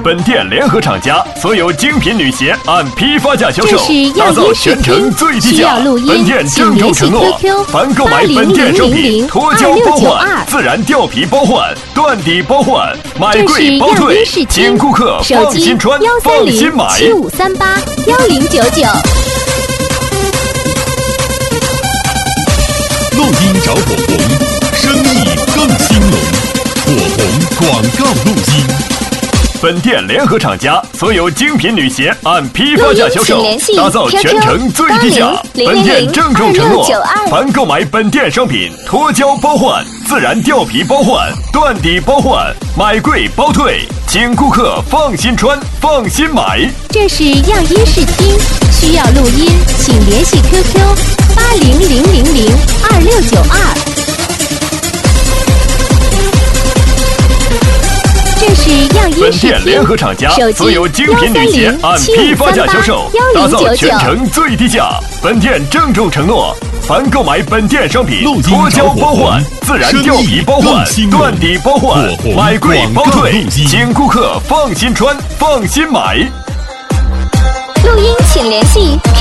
本店联合厂家，所有精品女鞋按批发价销售，打造全程最低价。本店郑重承诺，凡购买本店商品，脱胶包换、自然掉皮包换、断底包换，买贵包退，请顾客放心穿，放心买。 75381099。 录音找火红，生意更兴隆。火红广告录音。 本店联合厂家，所有精品女鞋按批发价销售，打造全程最低价。本店郑重承诺，凡购买本店商品，脱胶包换、自然掉皮包换、断底包换，买贵包退，请顾客放心穿，放心买。 这是样音视听，需要录音，请联系 QQ8000002692。这是样音视听， 本店联合厂家，所有精品女鞋按批发价销售，打造全程最低价。本店郑重承诺，凡购买本店商品，脱胶包换、自然掉皮包换、断底包换，买贵包退，请顾客放心穿，放心买。 录音请联系